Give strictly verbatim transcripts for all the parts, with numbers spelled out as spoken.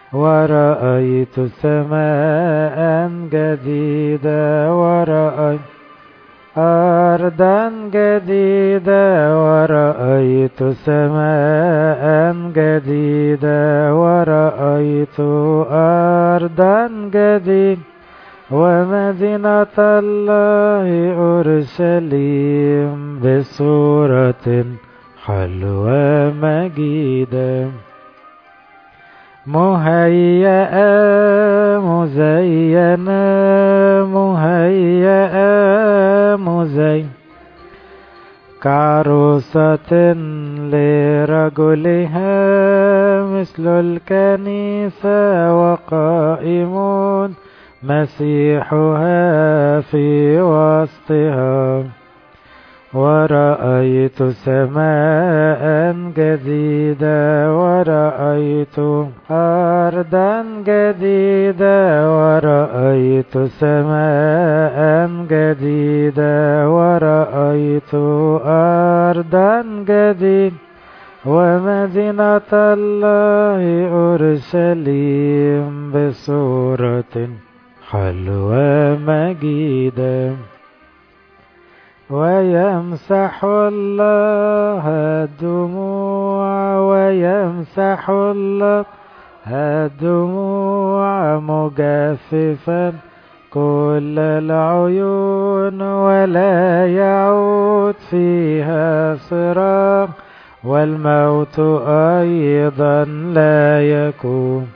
ورأيت سماء جديدة ورأيت أرضا جديدة ورأيت سماء جديدة ورأيت أرضا جديدة ومدينة الله أورشليم بصورة حلوة مجيدة مهيئة مزينة مهيئة مزينة كعروسة لرجلها مثل الكنيسة وقائمون مسيحها في وسطها ورأيت سماء جديدة ورأيت أرضا جديدة ورأيت سماء جديدة ورأيت أرضا جديدة ومدينة الله أورشليم بصورة حلوة مجيدة ويمسح الله الدموع ويمسح الله الدموع مجففا كل العيون ولا يعود فيها صراخ والموت أيضا لا يكون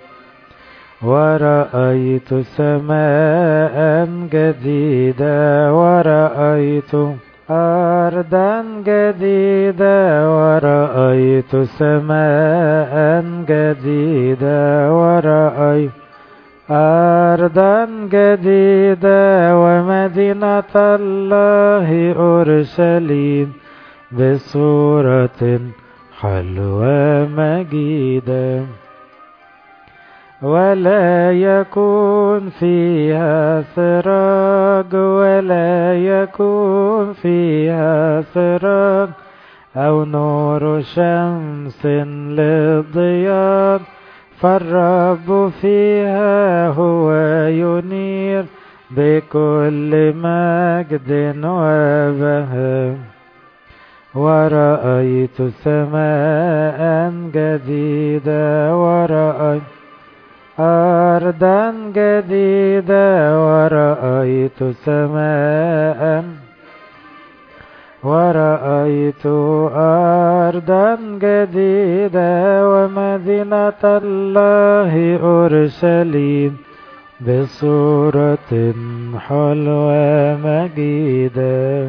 ورأيت سماء جديدة ورأيت أرضا جديدة ورأيت سماء جديدة ورأيت أرضا جديدة ومدينة الله أورشليم بصورة حلوة مجيدة ولا يكون فيها سراج ولا يكون فيها سراج أو نور شمس للضياء فالرب فيها هو ينير بكل مجد وبهاء ورأيت سماء جديدة ورأيت أرضا جديدة ورأيت سماء ورأيت أرضا جديدة ومدينة الله أورشليم بصورة حلوة مجيدة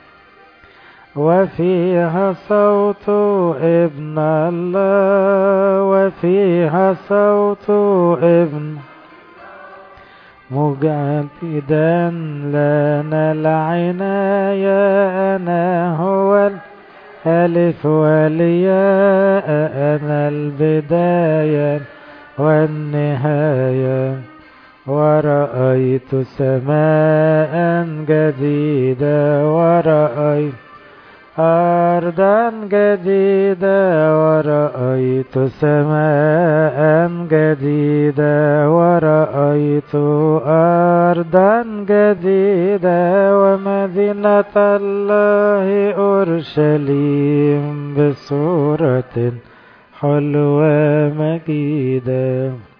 وفيها صوت ابن الله وفيها صوت ابن مجددا لنا العناية أنا هو الألف والياء أنا البداية والنهاية ورأيت سماء جديدة ورأيت أرضا جديدة ورأيت سماء جديدة ورأيت أرضا جديدة ومدينة الله أورشليم بصورة حلوة مجيدة.